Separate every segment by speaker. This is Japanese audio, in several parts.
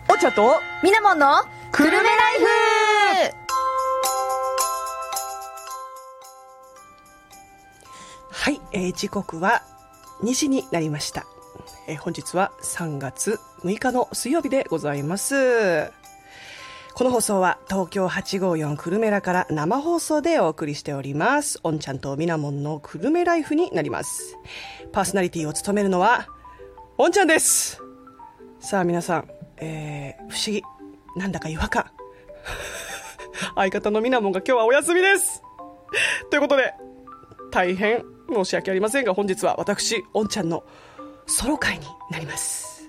Speaker 1: お茶と
Speaker 2: みなもんのくるめライフ。
Speaker 1: はい、時刻は2時になりました。本日は3月6日の水曜日でございます。この放送は東京854くるめらから生放送でお送りしております。おんちゃんとみなもんのくるめライフになります。パーソナリティを務めるのはおんちゃんです。さあ皆さん、不思議、なんだか違和感相方のみなもんが今日はお休みですということで大変申し訳ありませんが、本日は私おんちゃんのソロ会になります。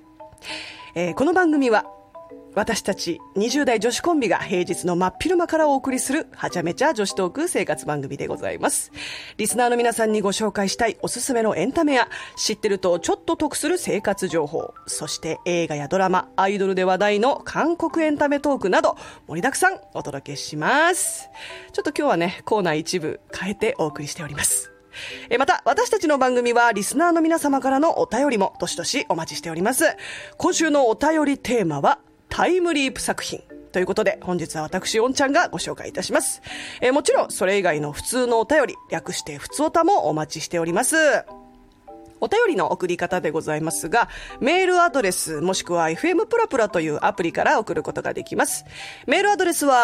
Speaker 1: この番組は私たち20代女子コンビが平日の真っ昼間からお送りするはちゃめちゃ女子トーク生活番組でございます。リスナーの皆さんにご紹介したいおすすめのエンタメや知ってるとちょっと得する生活情報、そして映画やドラマ、アイドルで話題の韓国エンタメトークなど盛りだくさんお届けします。ちょっと今日はね、コーナー一部変えてお送りしております。また私たちの番組はリスナーの皆様からのお便りもどしどしお待ちしております。今週のお便りテーマはタイムリープ作品ということで、本日は私おんちゃんがご紹介いたします。もちろんそれ以外の普通のお便り、略して普通おたもお待ちしております。お便りの送り方でございますが、メールアドレスもしくは FM プラプラというアプリから送ることができます。メールアドレスは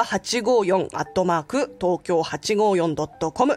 Speaker 1: 854@東京854.com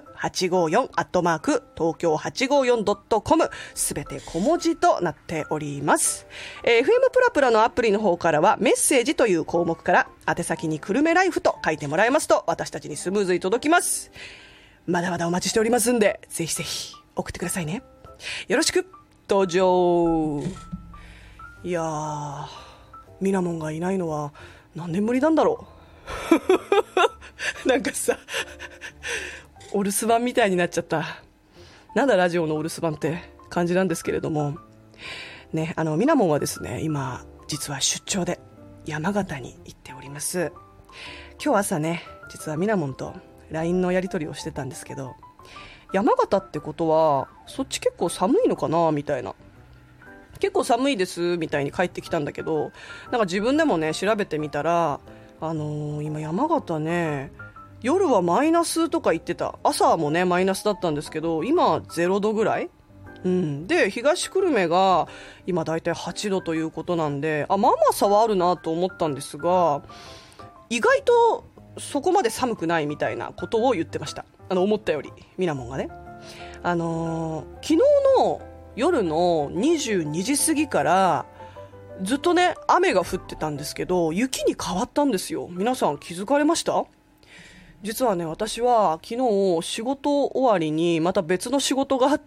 Speaker 1: 854@東京854.com すべて小文字となっております。FM プラプラのアプリの方からはメッセージという項目から宛先にくるめライフと書いてもらえますと私たちにスムーズに届きます。まだまだお待ちしておりますんで、ぜひぜひ送ってくださいね。よろしく登場。いやー、みなもんがいないのは何年ぶりなんだろうなんかさ、お留守番みたいになっちゃった。なんだラジオのお留守番って感じなんですけれどもね、みなもんはですね、今実は出張で山形に行っております。今日朝ね、実はみなもんと LINE のやり取りをしてたんですけど、山形ってことはそっち結構寒いのかなみたいな、結構寒いですみたいに帰ってきたんだけど、なんか自分でもね調べてみたら、今山形ね、夜はマイナスとか言ってた。朝もねマイナスだったんですけど、今0度ぐらい、で東久留米が今だいたい8度ということなんで、まあまあ差はあるなと思ったんですが、意外とそこまで寒くないみたいなことを言ってました。思ったよりみなもんがね、昨日の夜の22時過ぎからずっとね雨が降ってたんですけど、雪に変わったんですよ。皆さん気づかれました？実はね、私は昨日仕事終わりにまた別の仕事があって、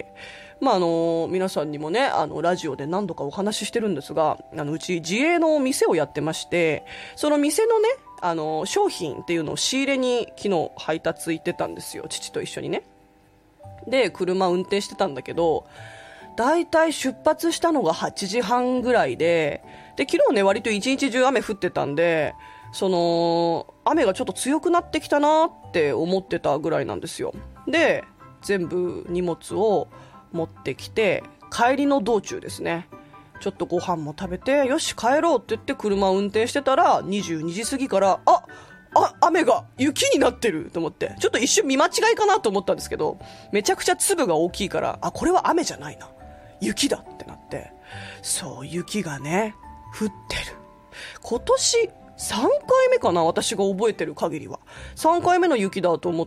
Speaker 1: 皆さんにもねラジオで何度かお話ししてるんですが、うち自営の店をやってまして、その店のね商品っていうのを仕入れに昨日配達行ってたんですよ、父と一緒にね。で車運転してたんだけど、だいたい出発したのが8時半ぐらいで、昨日ね割と一日中雨降ってたんで、その雨がちょっと強くなってきたなって思ってたぐらいなんですよ。で全部荷物を持ってきて、帰りの道中ですね、ちょっとご飯も食べて、よし帰ろうって言って車を運転してたら、22時過ぎから雨が雪になってると思って、ちょっと一瞬見間違いかなと思ったんですけど、めちゃくちゃ粒が大きいから、これは雨じゃないな、雪だってなって、そう雪がね降ってる。今年3回目かな、私が覚えてる限りは3回目の雪だと思って、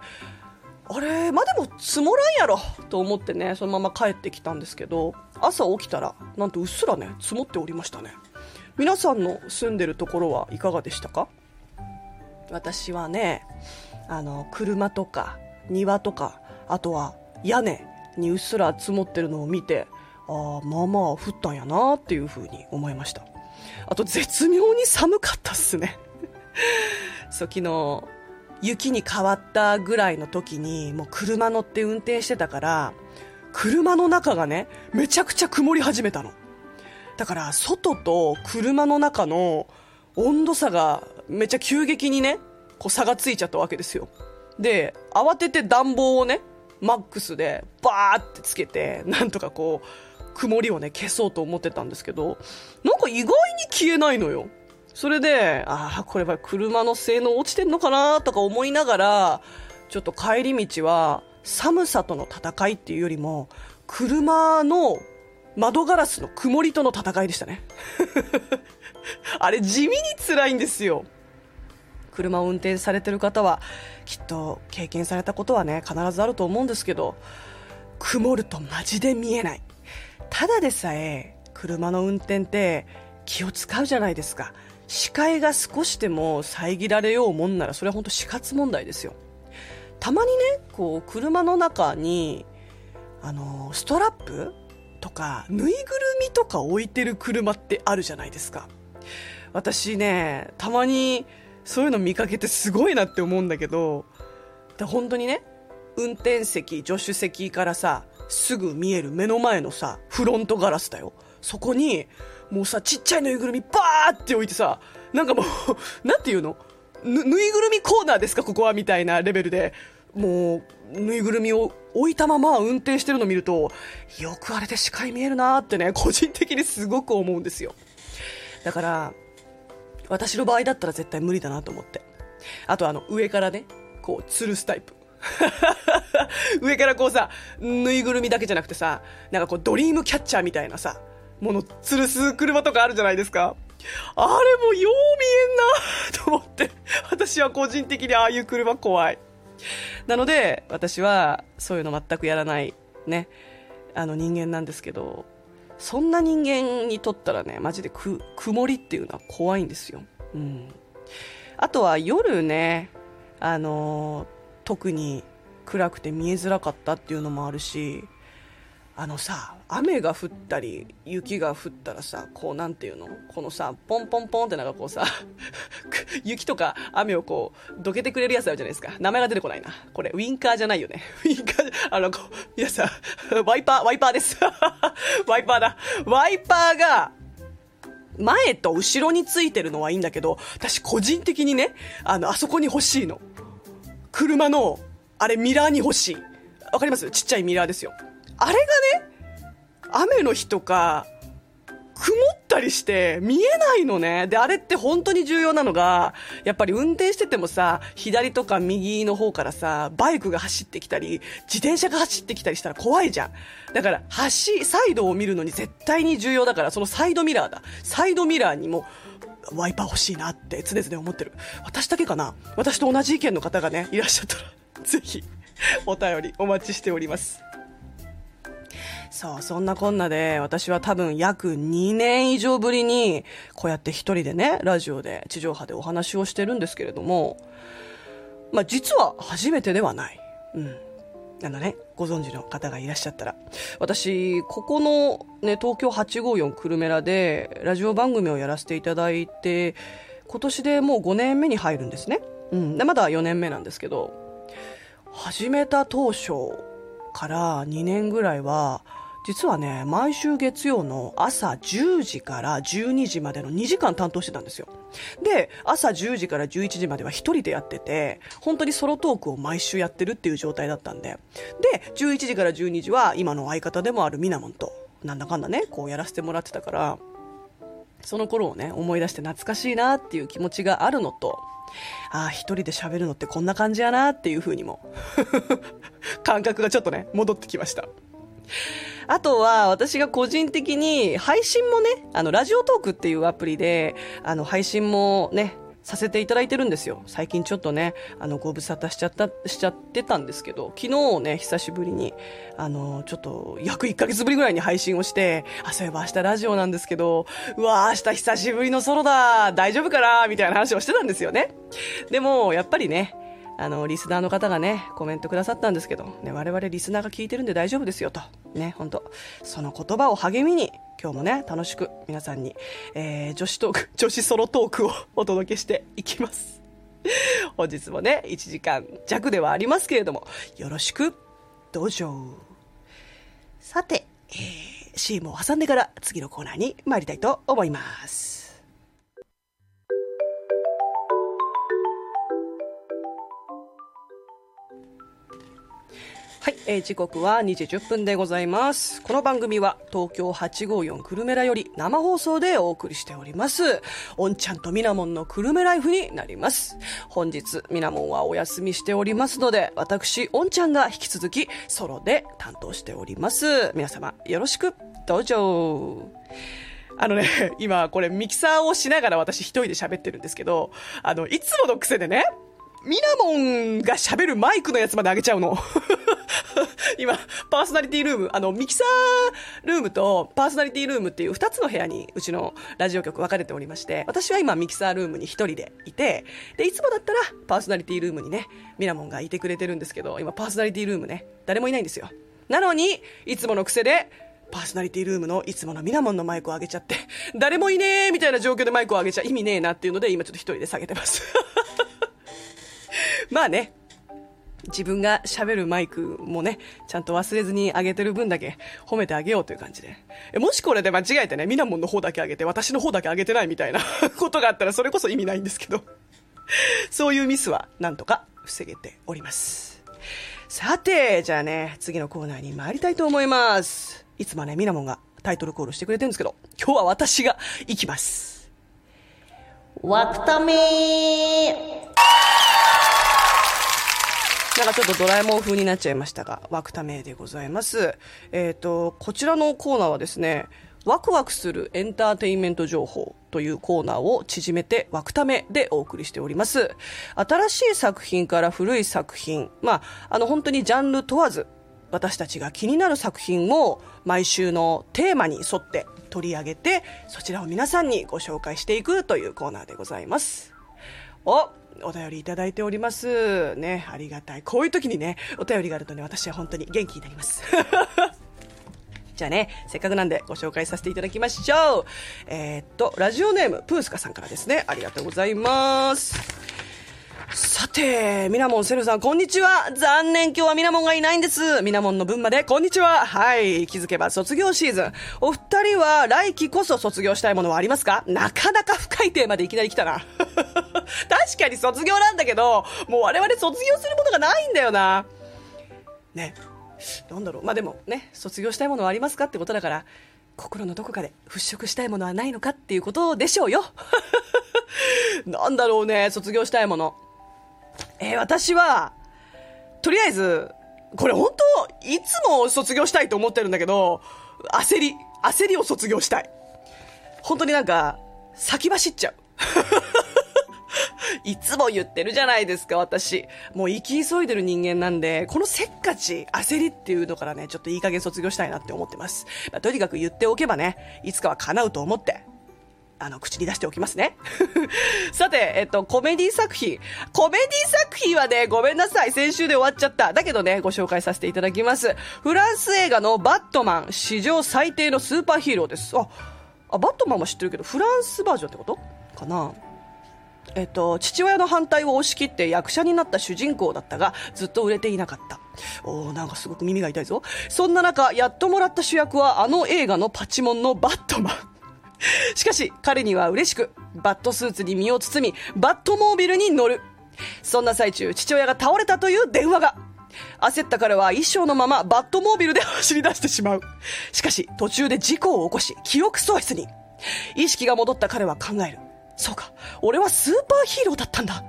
Speaker 1: あれでも積もらんやろと思ってね、そのまま帰ってきたんですけど、朝起きたらなんとうっすらね積もっておりましたね。皆さんの住んでるところはいかがでしたか？私はね、車とか庭とか、あとは屋根にうっすら積もってるのを見て、まあまあ降ったんやなっていう風に思いました。あと絶妙に寒かったっすねそう、昨日雪に変わったぐらいの時にもう車乗って運転してたから、車の中がねめちゃくちゃ曇り始めたの。だから外と車の中の温度差がめっちゃ急激にねこう差がついちゃったわけですよ。で慌てて暖房をねマックスでバーってつけて、なんとかこう曇りをね消そうと思ってたんですけど、なんか意外に消えないのよ。それでこれは車の性能落ちてんのかなとか思いながら、ちょっと帰り道は寒さとの戦いっていうよりも車の窓ガラスの曇りとの戦いでしたねあれ地味に辛いんですよ。車を運転されてる方はきっと経験されたことはね必ずあると思うんですけど、曇るとマジで見えない。ただでさえ車の運転って気を使うじゃないですか。視界が少しでも遮られようもんならそれは本当死活問題ですよ。たまにねこう車の中にストラップとかぬいぐるみとか置いてる車ってあるじゃないですか。私ねたまにそういうの見かけてすごいなって思うんだけど、本当にね運転席助手席からさすぐ見える目の前のさフロントガラスだよ。そこにもうさちっちゃいぬいぐるみバーって置いてさ、なんかもうなんていうの、ぬいぐるみコーナーですかここはみたいなレベルで、もうぬいぐるみを置いたまま運転してるの見ると、よくあれで視界見えるなってね個人的にすごく思うんですよ。だから私の場合だったら絶対無理だなと思って。あと上からねこう吊るすタイプ上からこうさぬいぐるみだけじゃなくてさ、なんかこうドリームキャッチャーみたいなさもの吊るす車とかあるじゃないですか。あれもよう見えんなと思って、私は個人的にああいう車怖い。なので私はそういうの全くやらないね人間なんですけど、そんな人間にとったらねマジで曇りっていうのは怖いんですよ。あとは夜ね特に暗くて見えづらかったっていうのもあるし、雨が降ったり雪が降ったらさ、こうなんていうの、このさポンポンポンってなんかこうさ雪とか雨をこうどけてくれるやつあるじゃないですか。名前が出てこないな。これウィンカーじゃないよね。ウィンカーこう皆さんワイパーですワイパーだ。ワイパーが前と後ろについてるのはいいんだけど、私個人的にねあそこに欲しいの。車のあれミラーに欲しい。わかります？ちっちゃいミラーですよ。あれがね雨の日とか曇ったりして見えないのね。であれって本当に重要なのが、やっぱり運転しててもさ左とか右の方からさバイクが走ってきたり自転車が走ってきたりしたら怖いじゃん。だからサイドを見るのに絶対に重要だから、そのサイドミラーにもワイパー欲しいなって常々思ってる。私だけかな？私と同じ意見の方がねいらっしゃったらぜひお便りお待ちしております。そんなこんなで私は多分約2年以上ぶりにこうやって一人でねラジオで地上波でお話をしてるんですけれども、実は初めてではない。ご存知の方がいらっしゃったら、私ここのね東京854久留米らでラジオ番組をやらせていただいて今年でもう5年目に入るんですね。でまだ4年目なんですけど、始めた当初から2年ぐらいは実はね毎週月曜の朝10時から12時までの2時間担当してたんですよ。で朝10時から11時までは一人でやってて、本当にソロトークを毎週やってるっていう状態だったんで、11時から12時は今の相方でもあるみなもんとなんだかんだねこうやらせてもらってたから、その頃をね思い出して懐かしいなっていう気持ちがあるのと、一人で喋るのってこんな感じやなっていう風にも感覚がちょっとね戻ってきました。あとは私が個人的に配信もねラジオトークっていうアプリで配信もねさせていただいてるんですよ。最近ちょっとねご無沙汰しちゃってたんですけど、昨日ね久しぶりにちょっと約1ヶ月ぶりぐらいに配信をして、そういえば明日ラジオなんですけど、うわ明日久しぶりのソロだ大丈夫かなみたいな話をしてたんですよね。でもやっぱりねリスナーの方がねコメントくださったんですけど、ね、我々リスナーが聞いてるんで大丈夫ですよとね、本当その言葉を励みに今日もね楽しく皆さんに、女子ソロトークをお届けしていきます。本日もね1時間弱ではありますけれどもよろしくどうぞ。さて、CM を挟んでから次のコーナーに参りたいと思います。 はい、時刻は2時10分でございます。この番組は東京854くるめらより生放送でお送りしております。おんちゃんとみなもんのくるめライフになります。本日みなもんはお休みしておりますので、私おんちゃんが引き続きソロで担当しております。皆様よろしくどうぞ。今これミキサーをしながら私一人で喋ってるんですけど、いつもの癖でね、みなもんが喋るマイクのやつまで上げちゃうの。今、パーソナリティルーム、ミキサールームとパーソナリティルームっていう2つの部屋にうちのラジオ局分かれておりまして、私は今ミキサールームに1人でいて、で、いつもだったらパーソナリティルームにね、みなもんがいてくれてるんですけど、今パーソナリティルームね、誰もいないんですよ。なのに、いつもの癖で、パーソナリティルームのいつものみなもんのマイクを上げちゃって、誰もいねーみたいな状況でマイクを上げちゃ意味ねえなっていうので、今ちょっと1人で下げてます。まあね、自分が喋るマイクもね、ちゃんと忘れずに上げてる分だけ褒めてあげようという感じで。もしこれで間違えてね、みなもんの方だけ上げて、私の方だけ上げてないみたいなことがあったら、それこそ意味ないんですけど、そういうミスはなんとか防げております。さて、じゃあね、次のコーナーに参りたいと思います。いつもね、みなもんがタイトルコールしてくれてるんですけど、今日は私が行きます。
Speaker 2: わくためー。
Speaker 1: なんかちょっとドラえもん風になっちゃいましたが、ワクタメでございます。こちらのコーナーはですね、ワクワクするエンターテインメント情報というコーナーを縮めてワクタメでお送りしております。新しい作品から古い作品、本当にジャンル問わず、私たちが気になる作品を毎週のテーマに沿って取り上げて、そちらを皆さんにご紹介していくというコーナーでございます。お便りいただいておりますね。ありがたい。こういう時にね、お便りがあるとね、私は本当に元気になります。じゃあね、せっかくなんでご紹介させていただきましょう。ラジオネームプースカさんからですね。ありがとうございます。さて、みなもん、セルさん、こんにちは。残念、今日はみなもんがいないんです。みなもんの分まで、こんにちは。はい、気づけば卒業シーズン。お二人は来期こそ卒業したいものはありますか？なかなか深いテーマでいきなり来たな。確かに卒業なんだけど、もう我々卒業するものがないんだよな。ね。なんだろう。でもね、卒業したいものはありますかってことだから、心のどこかで払拭したいものはないのかっていうことでしょうよ。なんだろうね、卒業したいもの。私は、とりあえず、これ本当、いつも卒業したいと思ってるんだけど、焦りを卒業したい。本当になんか、先走っちゃう。いつも言ってるじゃないですか、私。もう生き急いでる人間なんで、このせっかち、焦りっていうのからね、ちょっといい加減卒業したいなって思ってます。とにかく言っておけばね、いつかは叶うと思って、口に出しておきますね。さて、コメディ作品。コメディ作品はね、ごめんなさい。先週で終わっちゃった。だけどね、ご紹介させていただきます。フランス映画のバットマン、史上最低のスーパーヒーローです。バットマンも知ってるけど、フランスバージョンってことかな。父親の反対を押し切って役者になった主人公だったが、ずっと売れていなかった。なんかすごく耳が痛いぞ。そんな中、やっともらった主役は映画のパチモンのバットマン。しかし彼には嬉しくバットスーツに身を包みバットモービルに乗る。そんな最中、父親が倒れたという電話が。焦った彼は衣装のままバットモービルで走り出してしまう。しかし途中で事故を起こし記憶喪失に。意識が戻った彼は考える。そうか、俺はスーパーヒーローだったんだ。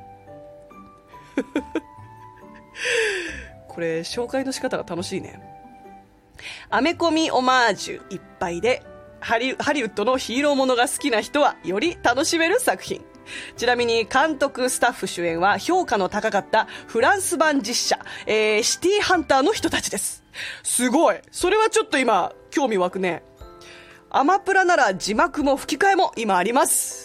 Speaker 1: これ紹介の仕方が楽しいね。アメコミオマージュいっぱいでハリウッドのヒーローものが好きな人はより楽しめる作品。ちなみに監督、スタッフ、主演は評価の高かったフランス版実写、シティハンターの人たちです。すごい。それはちょっと今興味湧くね。アマプラなら字幕も吹き替えも今あります。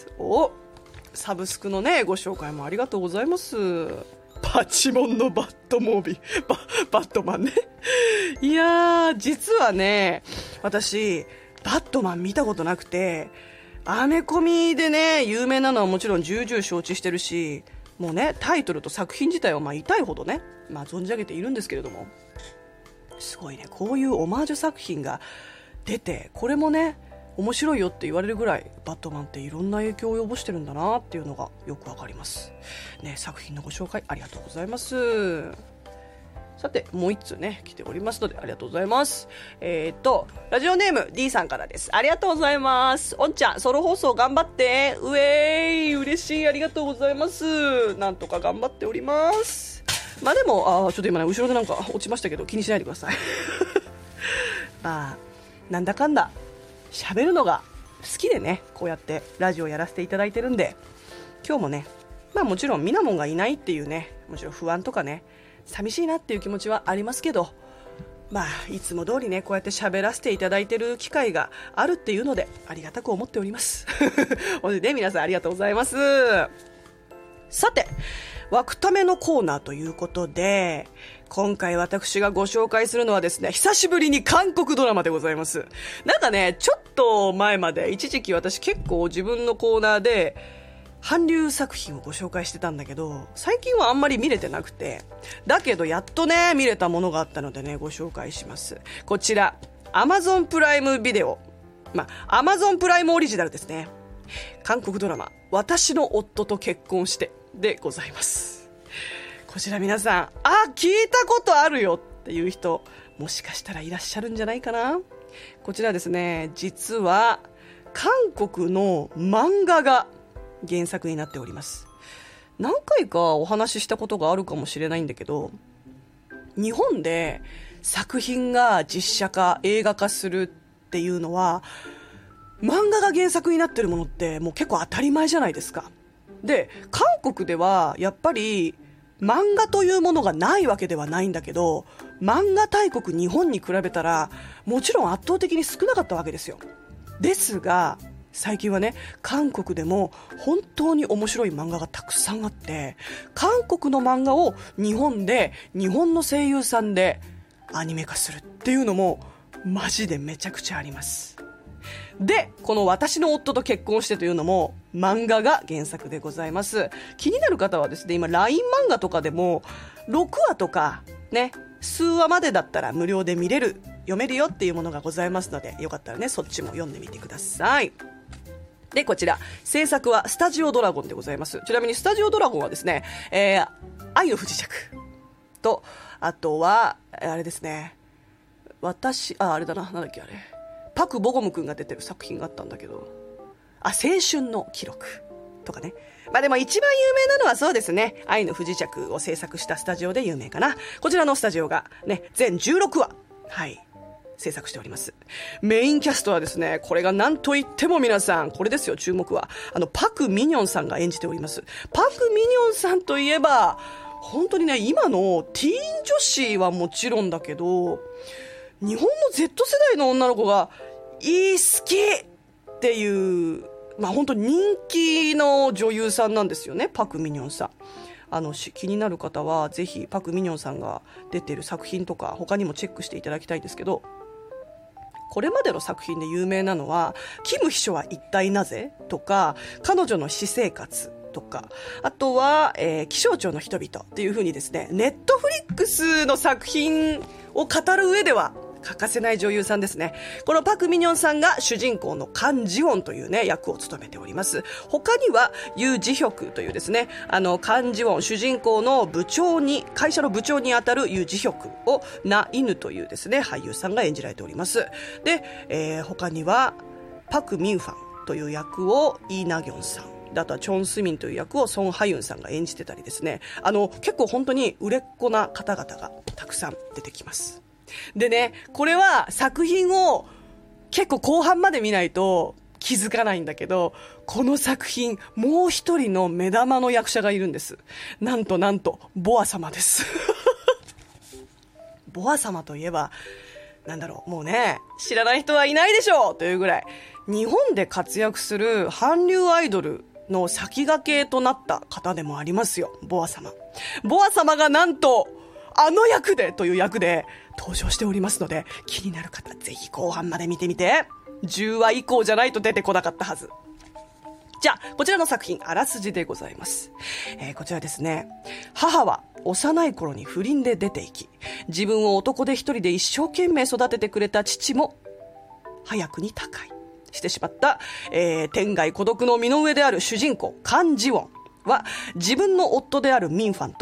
Speaker 1: サブスクのねご紹介もありがとうございます。パチモンのバットモービーバットマンね。いやー、実はね、私バットマン見たことなくて、アメコミでね有名なのはもちろん重々承知してるし、もうねタイトルと作品自体は痛いほどね、存じ上げているんですけれども、すごいね、こういうオマージュ作品が出て、これもね面白いよって言われるぐらいバットマンっていろんな影響を及ぼしてるんだなっていうのがよくわかりますね。作品のご紹介ありがとうございます。 さてもう一通ね来ておりますのでありがとうございます。ラジオネーム D さんからです。ありがとうございます。おんちゃんソロ放送頑張って。うえーい、嬉しい、ありがとうございます。なんとか頑張っております。まあでもちょっと今ね後ろでなんか落ちましたけど気にしないでください。まあなんだかんだ喋るのが好きでねこうやってラジオやらせていただいてるんで、今日もねまあもちろんみなもんがいないっていうね、もちろん不安とかね寂しいなっていう気持ちはありますけど、まあいつも通りねこうやって喋らせていただいてる機会があるっていうのでありがたく思っております。ほんでね皆さんありがとうございます。さて湧くためのコーナーということで、今回私がご紹介するのはですね、久しぶりに韓国ドラマでございます。なんかねちょっと前まで一時期私結構自分のコーナーで韓流作品をご紹介してたんだけど、最近はあんまり見れてなくて、だけどやっとね見れたものがあったのでねご紹介します。こちら Amazon プライムビデオ、Amazon プライムオリジナルですね。韓国ドラマ私の夫と結婚してでございます。こちら皆さん聞いたことあるよっていう人もしかしたらいらっしゃるんじゃないかな。こちらですね、実は韓国の漫画が原作になっております。何回かお話ししたことがあるかもしれないんだけど、日本で作品が実写化映画化するっていうのは漫画が原作になってるものってもう結構当たり前じゃないですか。で韓国ではやっぱり漫画というものがないわけではないんだけど、漫画大国日本に比べたらもちろん圧倒的に少なかったわけですよ。ですが最近はね韓国でも本当に面白い漫画がたくさんあって、韓国の漫画を日本で日本の声優さんでアニメ化するっていうのもマジでめちゃくちゃあります。でこの私の夫と結婚してというのも漫画が原作でございます。気になる方はですね、今 LINE 漫画とかでも6話とかね数話までだったら無料で見れる読めるよっていうものがございますので、よかったらねそっちも読んでみてください。でこちら制作はスタジオドラゴンでございます。ちなみにスタジオドラゴンはですね、愛の不時着と、あとはあれですね、あれだな、なんだっけあれ、パク・ボゴム君が出てる作品があったんだけど、青春の記録とかね。でも一番有名なのはそうですね、愛の不時着を制作したスタジオで有名かな。こちらのスタジオがね全16話制作しております。メインキャストはですね、これが何と言っても皆さんこれですよ、注目はパク・ミニョンさんが演じております。パク・ミニョンさんといえば本当にね今のティーン女子はもちろんだけど、日本の Z 世代の女の子が好きっていう、本当に人気の女優さんなんですよね、パク・ミニョンさん。気になる方はぜひパク・ミニョンさんが出てる作品とか他にもチェックしていただきたいんですけど、これまでの作品で有名なのはキム秘書は一体なぜとか、彼女の私生活とか、あとは、気象庁の人々っていう風にですね、ネットフリックスの作品を語る上では欠かせない女優さんですね。このパク・ミニョンさんが主人公のカン・ジウォンというね役を務めております。他にはユ・ジヒョクというですね、カン・ジウォン主人公の会社の部長に当たるユ・ジヒョクをナ・イヌというですね俳優さんが演じられております。で、他にはパク・ミンファンという役をイ・ナギョンさん、あとはチョン・スミンという役をソン・ハユンさんが演じてたりですね、結構本当に売れっ子な方々がたくさん出てきます。でね、これは作品を結構後半まで見ないと気づかないんだけど、この作品もう一人の目玉の役者がいるんです。なんとボア様です。ボア様といえばもうね知らない人はいないでしょうというぐらい日本で活躍する韓流アイドルの先駆けとなった方でもありますよ、ボア様。ボア様がなんと役でという役で登場しておりますので、気になる方ぜひ後半まで見てみて。10話以降じゃないと出てこなかったはず。じゃあこちらの作品あらすじでございます。こちらですね、母は幼い頃に不倫で出ていき、自分を男で一人で一生懸命育ててくれた父も早くに他界してしまった、天涯孤独の身の上である主人公カン・ジウォンは自分の夫であるミンファンと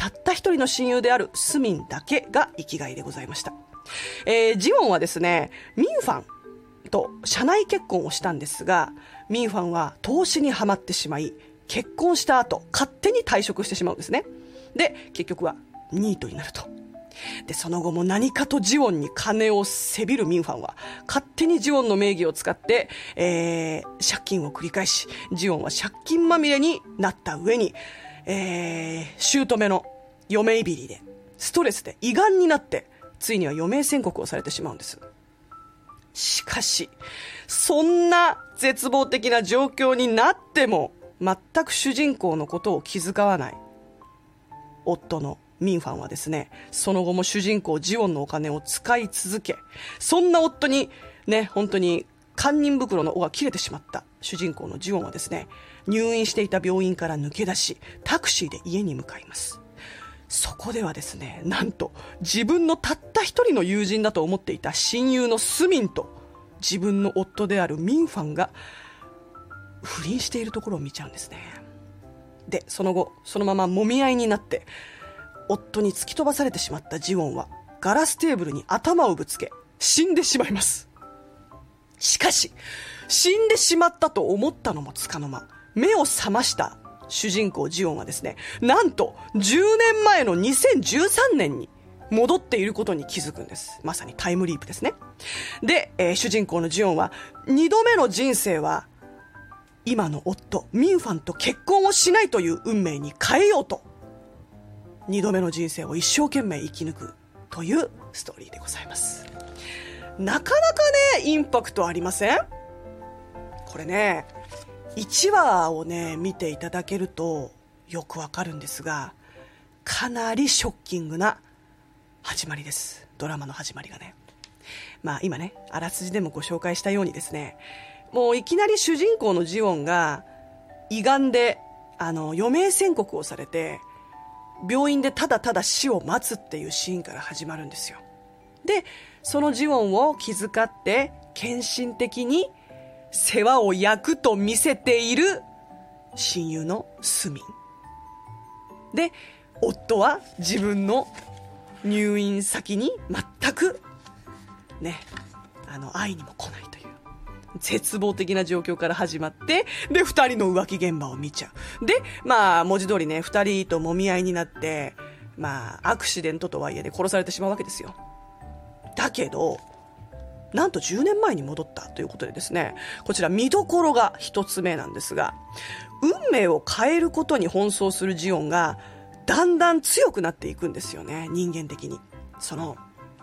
Speaker 1: たった一人の親友であるスミンだけが生きがいでございました。ジウォンはですね、ミンファンと社内結婚をしたんですが、ミンファンは投資にはまってしまい、結婚した後勝手に退職してしまうんですね。で、結局はニートになると。で、その後も何かとジウォンに金をせびるミンファンは勝手にジウォンの名義を使って、借金を繰り返し、ジウォンは借金まみれになった上に、姑の嫁いびりでストレスで胃がんになって、ついには余命宣告をされてしまうんです。しかしそんな絶望的な状況になっても全く主人公のことを気遣わない夫のミンファンはですね、その後も主人公ジウォンのお金を使い続け、そんな夫にね、本当に堪忍袋の緒が切れてしまった主人公のジウォンはですね、入院していた病院から抜け出し、タクシーで家に向かいます。そこではですね、なんと自分のたった一人の友人だと思っていた親友のスミンと自分の夫であるミンファンが不倫しているところを見ちゃうんですね。で、その後そのまま揉み合いになって夫に突き飛ばされてしまったジウォンはガラステーブルに頭をぶつけ死んでしまいます。しかし死んでしまったと思ったのもつかの間、目を覚ました主人公ジオンはですね、なんと10年前の2013年に戻っていることに気づくんです。まさにタイムリープですね。で、主人公のジオンは2度目の人生は今の夫ミンファンと結婚をしないという運命に変えようと、2度目の人生を一生懸命生き抜くというストーリーでございます。なかなかね、インパクトありません？これね、1話をね見ていただけるとよくわかるんですが、かなりショッキングな始まりです。ドラマの始まりがね、まあ今ねあらすじでもご紹介したようにですね、もういきなり主人公のジオンが胃がんで余命宣告をされて病院でただただ死を待つっていうシーンから始まるんですよ。で、そのジオンを気遣って献身的に世話を焼くと見せている親友のスミンで、夫は自分の入院先に全くね、会いにも来ないという絶望的な状況から始まって、で2人の浮気現場を見ちゃう。で、まあ文字通りね、2人と揉み合いになって、まあアクシデントとはいえで殺されてしまうわけですよ。だけどなんと10年前に戻ったということでですね、こちら見どころが一つ目なんですが、運命を変えることに奔走するジオンがだんだん強くなっていくんですよね、人間的に。その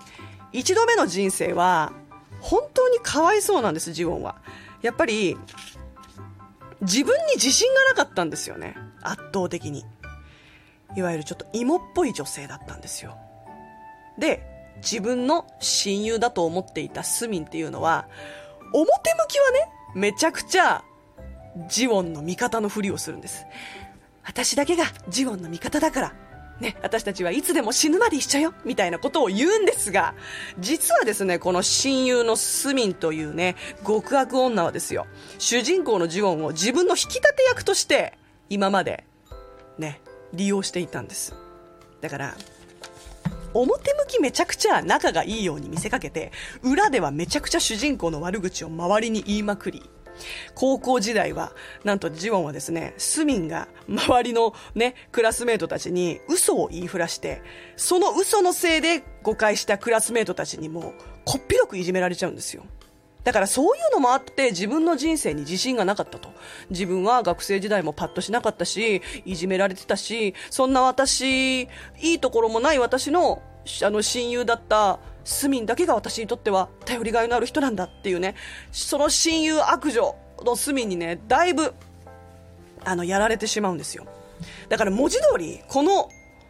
Speaker 1: 1度目の人生は本当にかわいそうなんです。ジオンはやっぱり自分に自信がなかったんですよね、圧倒的に。いわゆるちょっと芋っぽい女性だったんですよ。で、自分の親友だと思っていたスミンっていうのは表向きはね、めちゃくちゃジオンの味方のふりをするんです。私だけがジオンの味方だからね、私たちはいつでも死ぬまで一緒よみたいなことを言うんですが、実はですね、この親友のスミンというね、極悪女はですよ、主人公のジオンを自分の引き立て役として今までね、利用していたんです。だから表向きめちゃくちゃ仲がいいように見せかけて、裏ではめちゃくちゃ主人公の悪口を周りに言いまくり、高校時代はなんとジオンはですね、スミンが周りのねクラスメートたちに嘘を言いふらして、その嘘のせいで誤解したクラスメートたちにもこっぴどくいじめられちゃうんですよ。だからそういうのもあって自分の人生に自信がなかったと。自分は学生時代もパッとしなかったし、いじめられてたし、そんな私、いいところもない私の親友だったスミンだけが私にとっては頼りがいのある人なんだっていうね、その親友悪女のスミンにね、だいぶやられてしまうんですよ。だから文字通りこの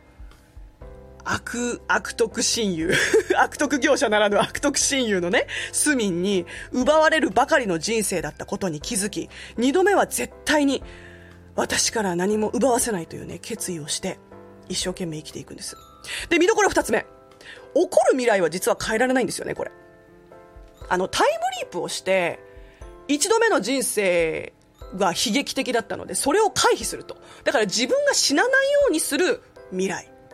Speaker 1: 悪徳親友悪徳業者ならぬ悪徳親友のね、スミンに奪われるばかりの人生だったことに気づき、2度目は絶対に私から何も奪わせないというね、決意をして一生懸命生きていくんです。で、見どころ2つ目、起こる未来は実は変えられないんですよね。これタイムリープをして1度目の人生が悲劇的だったので、それを回避すると。だから自分が死なないようにする未来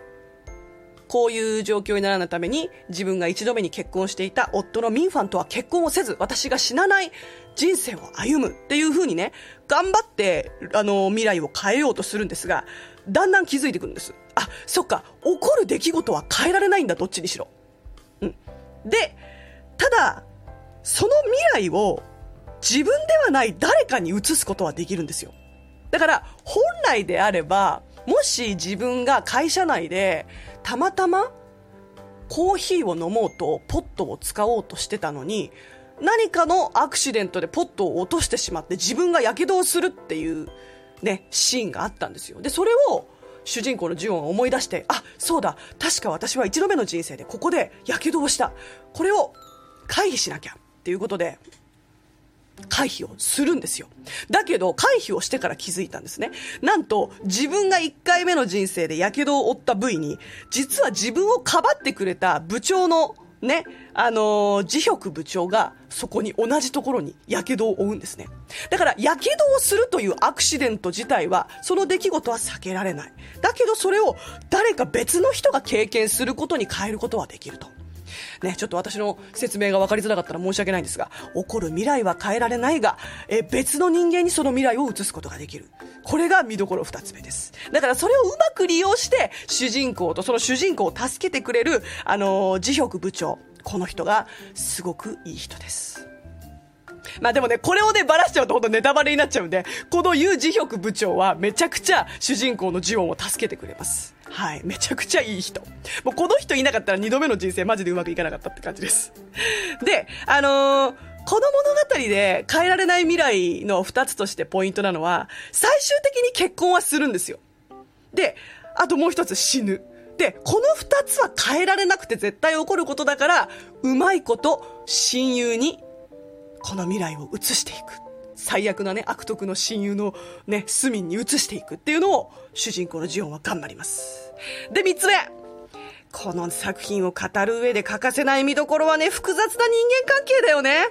Speaker 1: こういう状況にならないために自分が一度目に結婚していた夫のミンファンとは結婚をせず、私が死なない人生を歩むっていう風にね、頑張って未来を変えようとするんですが、だんだん気づいてくるんです。あ、そっか、起こる出来事は変えられないんだ、どっちにしろ。で、ただその未来を自分ではない誰かに移すことはできるんですよ。だから本来であれば、もし自分が会社内でたまたまコーヒーを飲もうとポットを使おうとしてたのに、何かのアクシデントでポットを落としてしまって自分が火傷をするっていうね、シーンがあったんですよ。で、それを主人公のジオンは思い出して、あ、そうだ、確か私は一度目の人生でここで火傷をした。これを回避しなきゃっていうことで回避をするんですよ。だけど回避をしてから気づいたんですね。なんと自分が1回目の人生で火傷を負った部位に、実は自分をかばってくれた部長のね、ジヒョク部長がそこに同じところに火傷を負うんですね。だから火傷をするというアクシデント自体は、その出来事は避けられない。だけどそれを誰か別の人が経験することに変えることはできると。ね、ちょっと私の説明が分かりづらかったら申し訳ないんですが、起こる未来は変えられないが、別の人間にその未来を移すことができる。これが見どころ2つ目です。だからそれをうまく利用して主人公とその主人公を助けてくれるジヒョク部長、この人がすごくいい人です。まあでもね、これをねバラしちゃうと本当ネタバレになっちゃうんで、このユ・ジヒョク部長はめちゃくちゃ主人公のジオンを助けてくれます。はい、めちゃくちゃいい人。もうこの人いなかったら2度目の人生マジでうまくいかなかったって感じです。で、この物語で変えられない未来の2つとしてポイントなのは、最終的に結婚はするんですよ。で、あともう一つ死ぬ。で、この2つは変えられなくて絶対起こることだから、うまいこと親友にこの未来を移していく。最悪なね、悪徳の親友のね、スミンに移していくっていうのを主人公のジオンは頑張ります。で、3つ目。この作品を語る上で欠かせない見どころはね、複雑な人間関係だよね。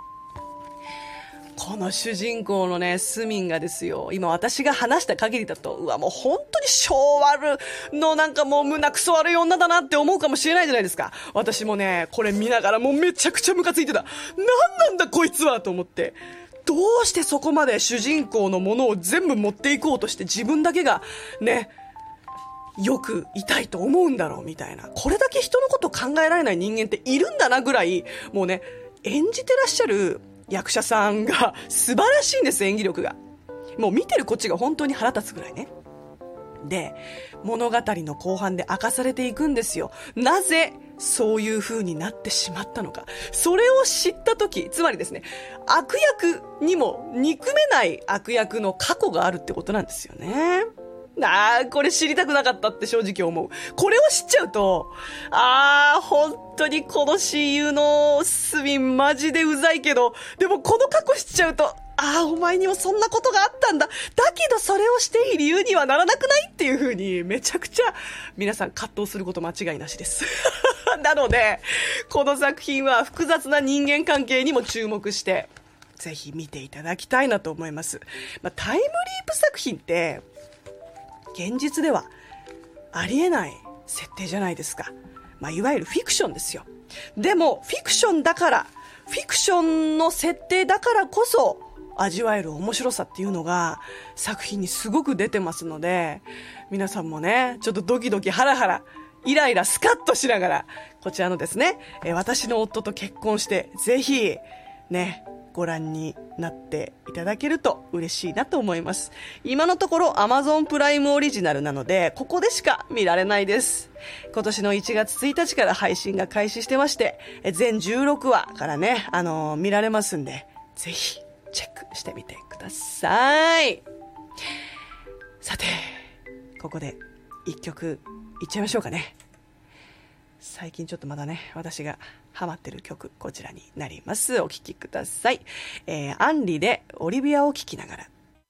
Speaker 1: この主人公のね、スミンがですよ、今私が話した限りだと、うわ、もう本当に性悪のなんかもう胸くそ悪い女だなって思うかもしれないじゃないですか。私もね、これ見ながらもうめちゃくちゃムカついてた。なんなんだこいつはと思って。どうしてそこまで主人公のものを全部持っていこうとして自分だけがね、よくいたいと思うんだろうみたいな。これだけ人のこと考えられない人間っているんだなぐらい、もうね、演じてらっしゃる役者さんが素晴らしいんです、演技力が。もう見てるこっちが本当に腹立つぐらいね。で、物語の後半で明かされていくんですよ。なぜそういう風になってしまったのか。それを知ったとき、つまりですね、悪役にも憎めない悪役の過去があるってことなんですよね。これ知りたくなかったって正直思う。これを知っちゃうと、本当にこの親友のスミンマジでうざいけど、でもこの過去知っちゃうと、お前にもそんなことがあったんだ。だけどそれをしていい理由にはならなくないっていう風に、めちゃくちゃ皆さん葛藤すること間違いなしです。なので、この作品は複雑な人間関係にも注目して、ぜひ見ていただきたいなと思います。タイムリープ作品って、現実ではありえない設定じゃないですか。いわゆるフィクションですよ。でも、フィクションだから、フィクションの設定だからこそ、味わえる面白さっていうのが作品にすごく出てますので、皆さんもね、ちょっとドキドキハラハライライラスカッとしながら、こちらのですね、私の夫と結婚してぜひね、ご覧になっていただけると嬉しいなと思います。今のところ Amazon プライムオリジナルなので、ここでしか見られないです。今年の1月1日から配信が開始してまして、全16話からね、見られますんで、ぜひチェックしてみてください。さて、ここで一曲いっちゃいましょうかね。最近ちょっとまだね、私がハマってる曲、こちらになります。お聴きください。アンリでオリビアを聴きながら。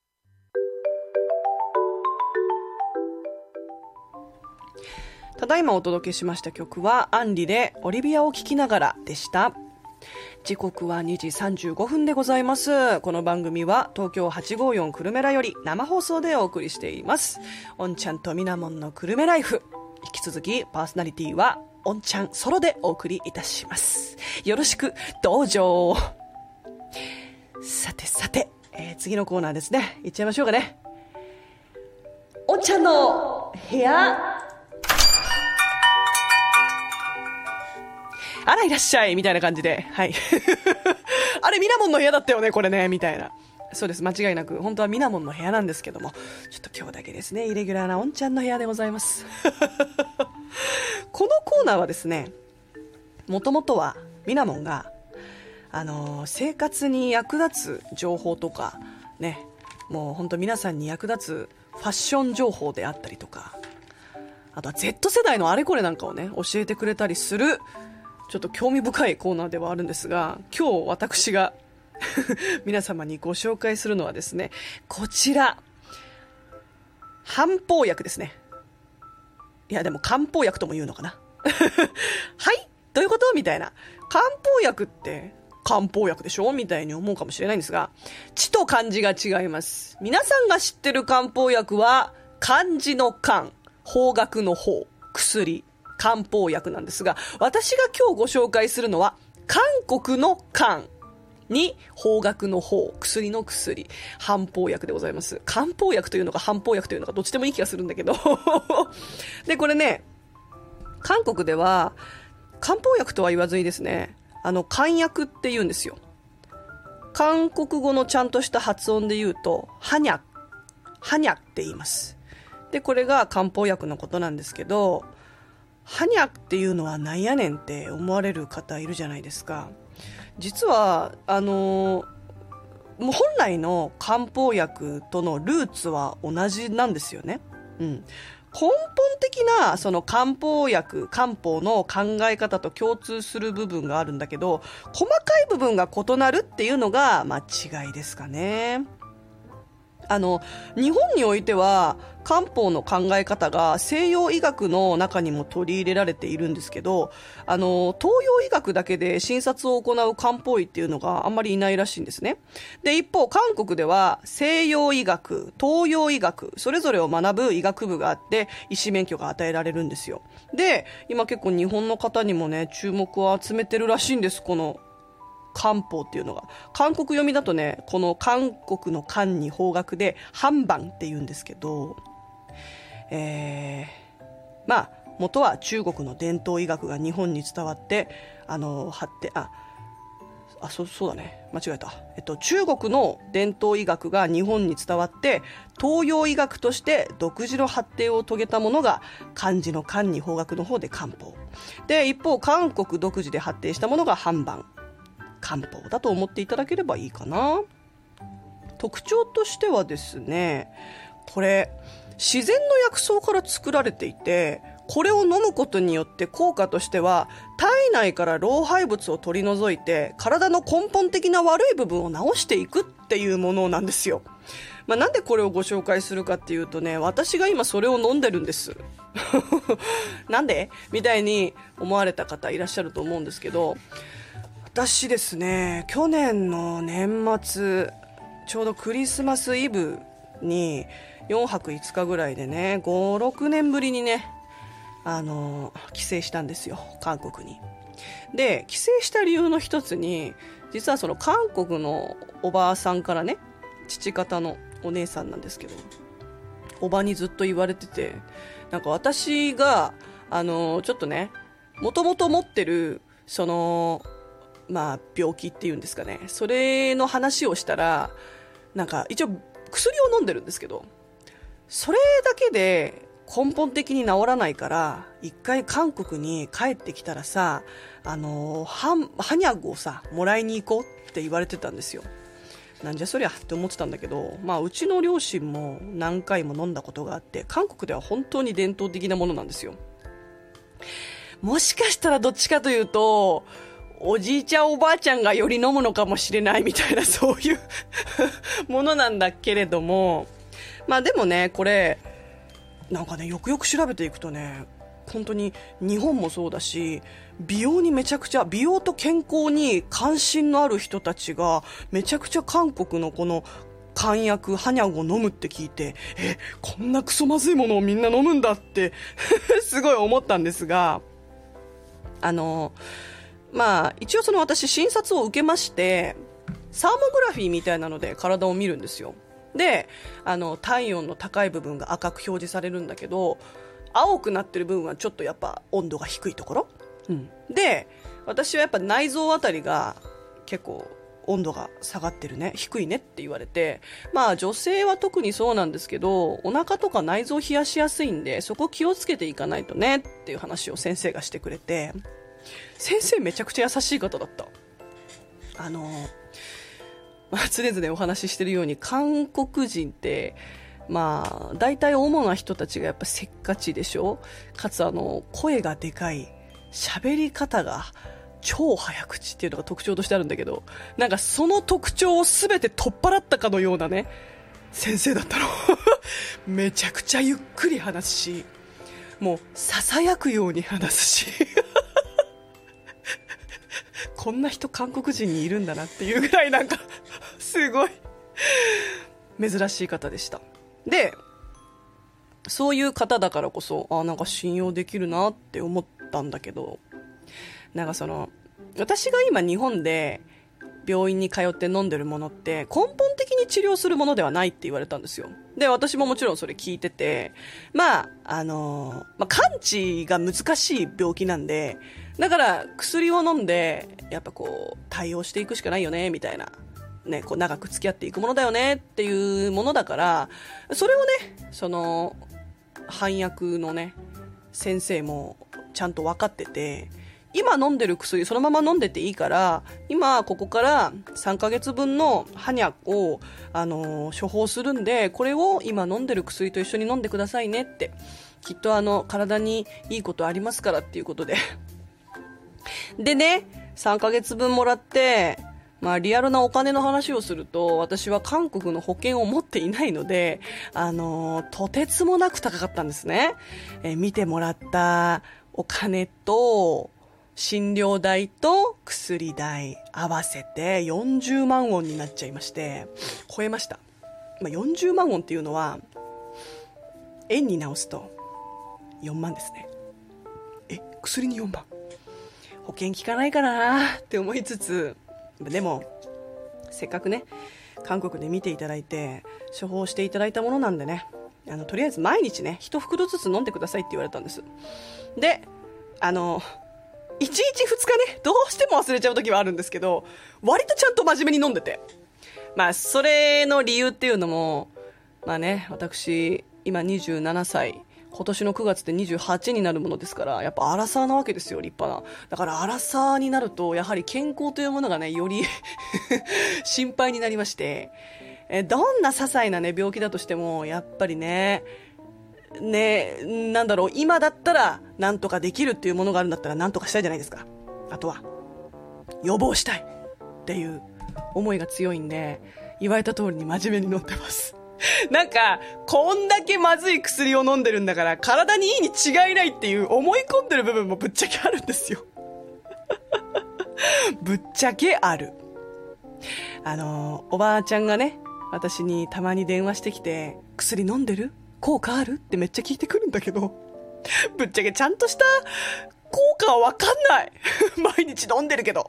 Speaker 1: ただいまお届けしました曲はアンリでオリビアを聴きながらでした。時刻は2時35分でございます。この番組は東京854久留米らより生放送でお送りしています。おんちゃんとみなもんの久留米ライフ。 引き続きパーソナリティはおんちゃんソロでお送りいたします。よろしくどうぞ。さてさて、次のコーナーですね。いっちゃいましょうかね。おんちゃんの部屋。あらいらっしゃいみたいな感じで、はい。あれミナモンの部屋だったよねこれねみたいな。そうです、間違いなく本当はミナモンの部屋なんですけども、ちょっと今日だけですねイレギュラーなおんちゃんの部屋でございます。このコーナーはですね、もともとはミナモンが生活に役立つ情報とかね、もう本当皆さんに役立つファッション情報であったりとか、あとは Z 世代のあれこれなんかをね教えてくれたりする、ちょっと興味深いコーナーではあるんですが、今日私が皆様にご紹介するのはですね、こちら漢方薬ですね。いやでも漢方薬とも言うのかな。はいどういうことみたいな。漢方薬って漢方薬でしょみたいに思うかもしれないんですが、地と漢字が違います。皆さんが知ってる漢方薬は漢字の漢、方角の方、薬、漢方薬なんですが、私が今日ご紹介するのは韓国の漢に方角の方、薬の薬、漢方薬でございます。漢方薬というのか漢方薬というのかどっちでもいい気がするんだけどでこれね、韓国では漢方薬とは言わずにですね、漢薬って言うんですよ。韓国語のちゃんとした発音で言うとハニャって言います。でこれが漢方薬のことなんですけど、ハニャっていうのはなんやねんって思われる方いるじゃないですか。実はもう本来の漢方薬とのルーツは同じなんですよね。根本的なその漢方薬、漢方の考え方と共通する部分があるんだけど、細かい部分が異なるっていうのが違いですかね。日本においては漢方の考え方が西洋医学の中にも取り入れられているんですけど、東洋医学だけで診察を行う漢方医っていうのがあんまりいないらしいんですね。で一方韓国では西洋医学、東洋医学それぞれを学ぶ医学部があって医師免許が与えられるんですよ。で今結構日本の方にもね注目を集めてるらしいんです、この漢方っていうのが。韓国読みだとね、この韓国の漢に方角で韓番って言うんですけど、元は中国の伝統医学が日本に伝わってそうだね、間違えた。中国の伝統医学が日本に伝わって東洋医学として独自の発展を遂げたものが漢字の漢に方角の方で漢方で、一方韓国独自で発展したものが韓番、漢方だと思っていただければいいかな。特徴としてはですね、これ自然の薬草から作られていて、これを飲むことによって効果としては体内から老廃物を取り除いて体の根本的な悪い部分を治していくっていうものなんですよ。なんでこれをご紹介するかっていうとね、私が今それを飲んでるんですなんでみたいに思われた方いらっしゃると思うんですけど、私ですね、去年の年末ちょうどクリスマスイブに4泊5日ぐらいでね、5、6年ぶりにね帰省したんですよ、韓国に。で帰省した理由の一つに、実はその韓国のおばあさんからね、父方のお姉さんなんですけど、おばにずっと言われてて、なんか私がちょっとね、もともと持ってるその病気っていうんですかね、それの話をしたら、なんか一応薬を飲んでるんですけど、それだけで根本的に治らないから一回韓国に帰ってきたらさ、ハニャグをさもらいに行こうって言われてたんですよ。なんじゃそりゃって思ってたんだけど、うちの両親も何回も飲んだことがあって、韓国では本当に伝統的なものなんですよ。もしかしたらどっちかというとおじいちゃんおばあちゃんがより飲むのかもしれないみたいな、そういうものなんだけれども、でもね、これなんかね、よくよく調べていくとね、本当に日本もそうだし、美容にめちゃくちゃ、美容と健康に関心のある人たちがめちゃくちゃ韓国のこの漢薬ハニャゴ飲むって聞いて、こんなクソまずいものをみんな飲むんだってすごい思ったんですが、一応私診察を受けまして、サーモグラフィーみたいなので体を見るんですよ。で、体温の高い部分が赤く表示されるんだけど、青くなってる部分はちょっとやっぱ温度が低いところ、で、私はやっぱ内臓あたりが結構温度が下がってるね、低いねって言われて、女性は特にそうなんですけど、お腹とか内臓冷やしやすいんで、そこ気をつけていかないとねっていう話を先生がしてくれて、先生めちゃくちゃ優しい方だった。常々お話ししてるように、韓国人って大体主な人たちがやっぱせっかちでしょ、かつ声がでかい、喋り方が超早口っていうのが特徴としてあるんだけど、なんかその特徴を全て取っ払ったかのようなね、先生だったのめちゃくちゃゆっくり話すし、もう囁くように話すしこんな人韓国人にいるんだなっていうぐらい、なんかすごい珍しい方でした。で、そういう方だからこそ、なんか信用できるなって思ったんだけど、なんか私が今日本で病院に通って飲んでるものって根本的に治療するものではないって言われたんですよ。で、私ももちろんそれ聞いてて、完治が難しい病気なんで、だから薬を飲んでやっぱ対応していくしかないよねみたいなね、長く付き合っていくものだよねっていうものだから、それをね、翻訳のね先生もちゃんと分かってて、今飲んでる薬そのまま飲んでていいから、今ここから3ヶ月分のハニャを処方するんで、これを今飲んでる薬と一緒に飲んでくださいねって、きっと体にいいことありますからっていうことででね、3ヶ月分もらって、リアルなお金の話をすると、私は韓国の保険を持っていないので、とてつもなく高かったんですね。見てもらったお金と診療代と薬代合わせて40万ウォンになっちゃいまして、超えました。40万ウォンっていうのは円に直すと4万ですね。薬に4万、保険効かないからなって思いつつ、でもせっかくね韓国で見ていただいて処方していただいたものなんでね、とりあえず毎日ね1袋ずつ飲んでくださいって言われたんです。で、1日2日ねどうしても忘れちゃう時はあるんですけど、割とちゃんと真面目に飲んでて、それの理由っていうのも、私今27歳、今年の9月で28になるものですから、やっぱアラサーなわけですよ、立派な。だからアラサーになるとやはり健康というものがねより心配になりまして、どんな些細なね病気だとしてもやっぱりね今だったらなんとかできるっていうものがあるんだったらなんとかしたいじゃないですか。あとは予防したいっていう思いが強いんで、言われた通りに真面目に飲んでますなんかこんだけまずい薬を飲んでるんだから体にいいに違いないっていう思い込んでる部分もぶっちゃけあるんですよぶっちゃけある。おばあちゃんがね私にたまに電話してきて、薬飲んでる？効果ある？ってめっちゃ聞いてくるんだけど、ぶっちゃけちゃんとした効果はわかんない毎日飲んでるけど、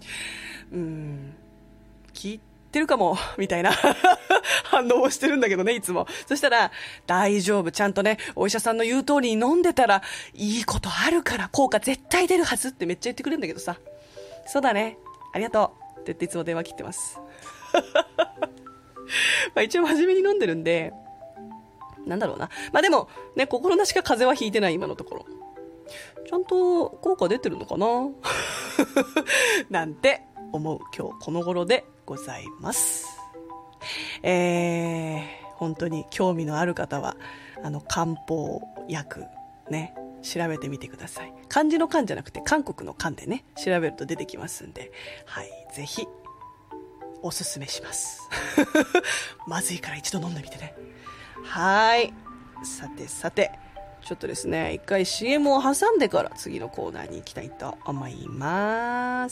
Speaker 1: 聞いてるかもみたいな反応をしてるんだけどね、いつも。そしたら大丈夫、ちゃんとねお医者さんの言う通りに飲んでたらいいことあるから効果絶対出るはずってめっちゃ言ってくれるんだけどさ、そうだねありがとうって言っていつも電話切ってます一応真面目に飲んでるんで、なんだろうな、でもね心なしか風邪はひいてない今のところ。ちゃんと効果出てるのかななんて思う今日この頃でございます。本当に興味のある方は漢方薬ね調べてみてください。漢字の漢じゃなくて韓国の漢でね調べると出てきますんで、ぜひおすすめしますまずいから一度飲んでみてね。さてちょっとですね一回 CM を挟んでから次のコーナーに行きたいと思います。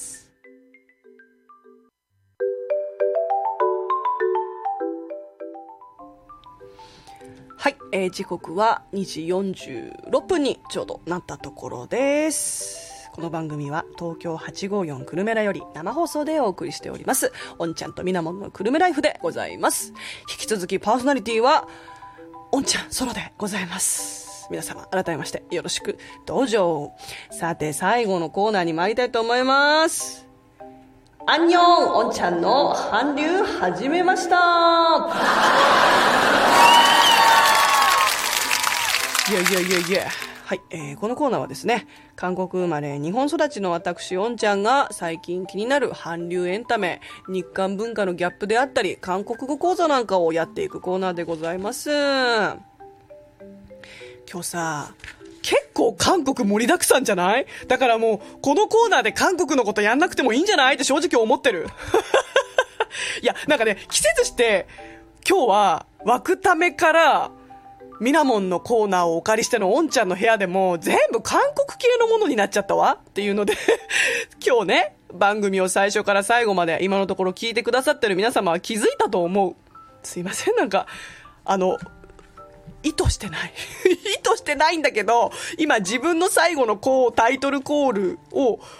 Speaker 1: はい、時刻は2時46分にちょうどなったところです。この番組は東京854久留米らより生放送でお送りしております。おんちゃんとみなもんの久留米ライフでございます。引き続きパーソナリティはおんちゃんソロでございます。皆様改めましてよろしくどうぞ。さて最後のコーナーに参りたいと思います。アンニョン、おんちゃんの韓流始めました。いやはい、このコーナーはですね、韓国生まれ日本育ちの私おんちゃんが最近気になる韓流エンタメ、日韓文化のギャップであったり韓国語講座なんかをやっていくコーナーでございます。今日さ、結構韓国盛りだくさんじゃない？だからもうこのコーナーで韓国のことやんなくてもいいんじゃないって正直思ってる。いやなんかね、季節して今日は湧くためからミナモンのコーナーをお借りしてのおんちゃんの部屋でも全部韓国系のものになっちゃったわっていうので今日ね、番組を最初から最後まで今のところ聞いてくださってる皆様は気づいたと思う。すいません、なんか意図してない意図してないんだけど、今自分の最後のタイトルコールをコ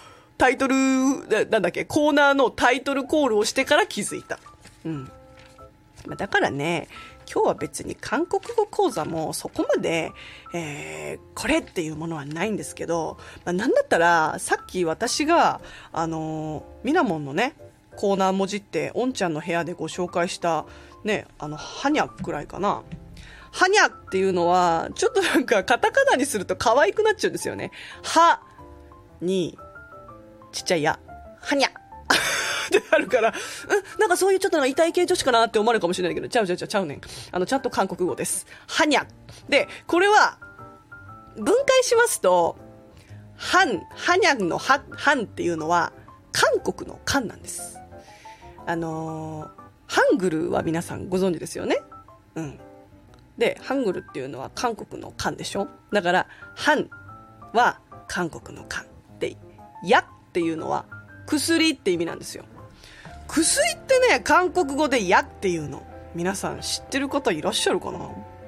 Speaker 1: ーナーのタイトルコールをしてから気づいた。だからね、今日は別に韓国語講座もそこまで、これっていうものはないんですけど、なんだったらさっき私がミナモンのねコーナーもじっておんちゃんの部屋でご紹介したね、ハニャくらいかな。ハニャっていうのはちょっとなんかカタカナにすると可愛くなっちゃうんですよね。はにちっちゃいや、ハニャってあるから、なんかそういうちょっと痛い系女子かなって思われるかもしれないけど、ちゃうねん。ちゃんと韓国語です。ハニャ。で、これは、分解しますと、ハニャのハンっていうのは、韓国の韓なんです。ハングルは皆さんご存知ですよね。で、ハングルっていうのは韓国の韓でしょ。だから、ハンは韓国の韓。で、ヤっていうのは、薬って意味なんですよ。薬ってね、韓国語でやっていうの。皆さん知ってる方いらっしゃるかな？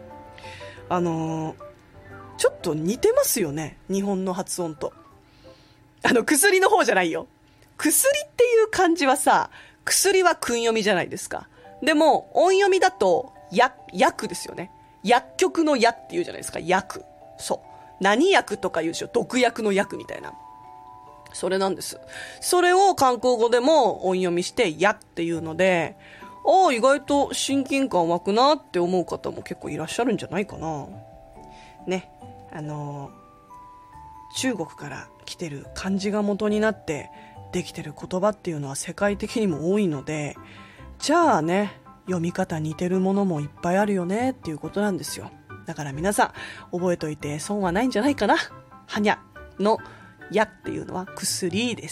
Speaker 1: ちょっと似てますよね、日本の発音と。薬の方じゃないよ。薬っていう漢字はさ、薬は訓読みじゃないですか。でも、音読みだと、薬ですよね。薬局のやっていうじゃないですか、薬。そう。何薬とか言うでしょ、毒薬の薬みたいな。それなんです。それを韓国語でも音読みしてやっていうので、意外と親近感湧くなって思う方も結構いらっしゃるんじゃないかな。ね、中国から来てる漢字が元になってできてる言葉っていうのは世界的にも多いので、じゃあね、読み方似てるものもいっぱいあるよねっていうことなんですよ。だから皆さん覚えといて損はないんじゃないかな。はにゃのやっていうのは薬です。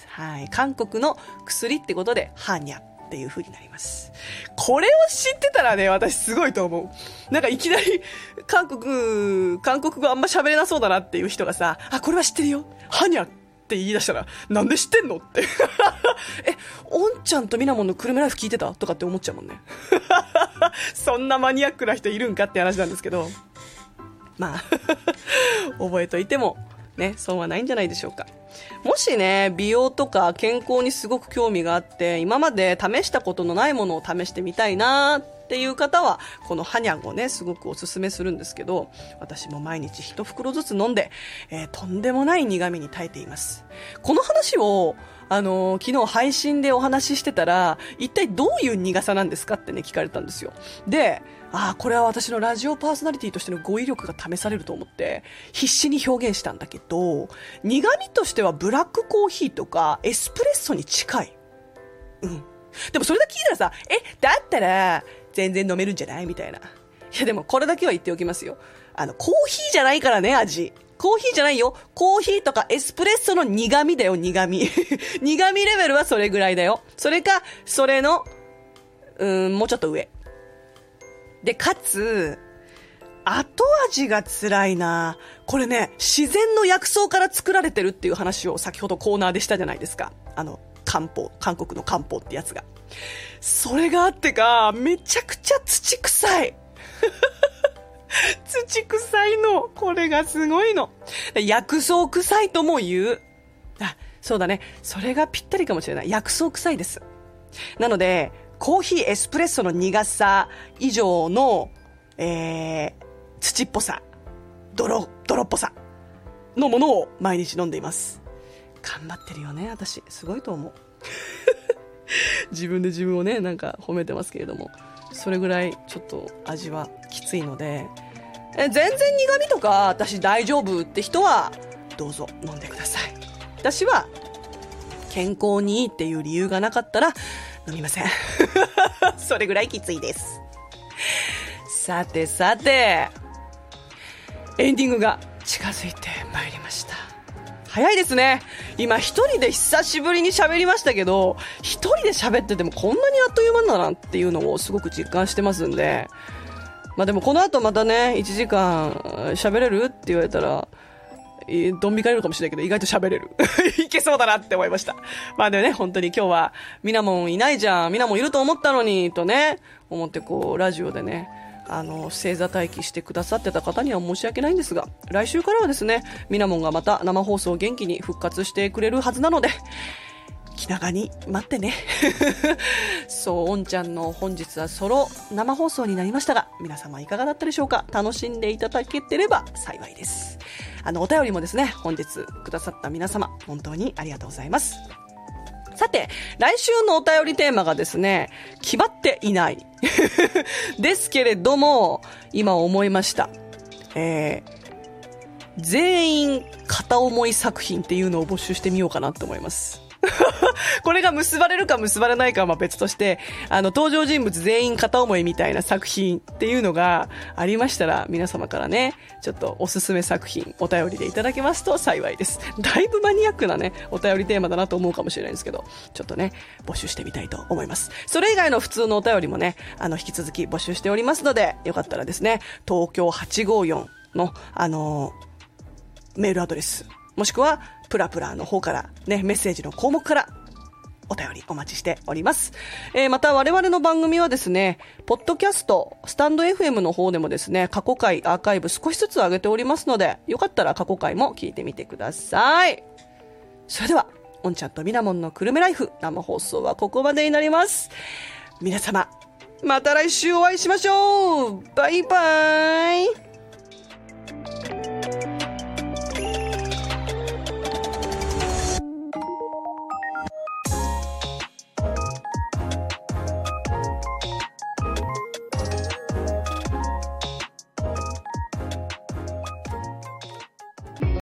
Speaker 1: はい。韓国の薬ってことで、ハニャっていう風になります。これを知ってたらね、私すごいと思う。なんかいきなり、韓国語あんま喋れなそうだなっていう人がさ、これは知ってるよ。ハニャって言い出したら、なんで知ってんのって。おんちゃんとミナモンの久留米ライフ聞いてたとかって思っちゃうもんね。そんなマニアックな人いるんかって話なんですけど。まあ、覚えといても、ね、損はないんじゃないでしょうか。もしね、美容とか健康にすごく興味があって、今まで試したことのないものを試してみたいなっていう方は、このハニャンをね、すごくおすすめするんですけど、私も毎日1袋ずつ飲んで、とんでもない苦味に耐えています。この話を、昨日配信でお話ししてたら、一体どういう苦さなんですかってね、聞かれたんですよ。で、これは私のラジオパーソナリティとしての語彙力が試されると思って必死に表現したんだけど、苦味としてはブラックコーヒーとかエスプレッソに近い。でもそれだけ聞いたらさ、だったら全然飲めるんじゃないみたいな。いやでもこれだけは言っておきますよ。コーヒーじゃないからね、味。コーヒーじゃないよ。コーヒーとかエスプレッソの苦味だよ、苦味。苦味レベルはそれぐらいだよ。それか、それの、もうちょっと上。で、かつ、後味が辛いな。これね、自然の薬草から作られてるっていう話を先ほどコーナーでしたじゃないですか。韓国の漢方ってやつが。それがあってか、めちゃくちゃ土臭い。 土臭いの。これがすごいの。薬草臭いとも言う。あ、そうだね。それがぴったりかもしれない。薬草臭いです。なので、コーヒーエスプレッソの苦さ以上の、土っぽさ、泥っぽさのものを毎日飲んでいます。頑張ってるよね、私。すごいと思う。自分で自分をね、なんか褒めてますけれども、それぐらいちょっと味はきついので、全然苦味とか私大丈夫って人はどうぞ飲んでください。私は健康にいいっていう理由がなかったら飲みません。それぐらいきついです。さてさて、エンディングが近づいてまいりました。早いですね。今一人で久しぶりに喋りましたけど、一人で喋っててもこんなにあっという間だなっていうのをすごく実感してますんで、まあでもこの後またね、1時間喋れるって言われたら、どん引かれるかもしれないけど、意外と喋れる。いけそうだなって思いました。まあでもね、本当に今日は、みなもんいないじゃん、みなもんいると思ったのに、とね、思ってこう、ラジオでね、正座待機してくださってた方には申し訳ないんですが、来週からはですね、みなもんがまた生放送元気に復活してくれるはずなので、気長に待ってね。そう、おんちゃんの本日はソロ生放送になりましたが、皆様いかがだったでしょうか。楽しんでいただけてれば幸いです。お便りもですね、本日くださった皆様、本当にありがとうございます。さて、来週のお便りテーマがですね、決まっていない。ですけれども、今思いました。全員片思い作品っていうのを募集してみようかなと思います。これが結ばれるか結ばれないかは別として、登場人物全員片思いみたいな作品っていうのがありましたら、皆様からね、ちょっとおすすめ作品お便りでいただけますと幸いです。だいぶマニアックなね、お便りテーマだなと思うかもしれないんですけど、ちょっとね、募集してみたいと思います。それ以外の普通のお便りもね、引き続き募集しておりますので、よかったらですね、東京854の、メールアドレス、もしくは、プラプラの方からね、メッセージの項目からお便りお待ちしております。また我々の番組はですね、ポッドキャスト、スタンド FM の方でもですね、過去回アーカイブ少しずつ上げておりますので、よかったら過去回も聞いてみてください。それでは、おんちゃんとみなもんのくるめライフ生放送はここまでになります。皆様、また来週お会いしましょう。バイバイ。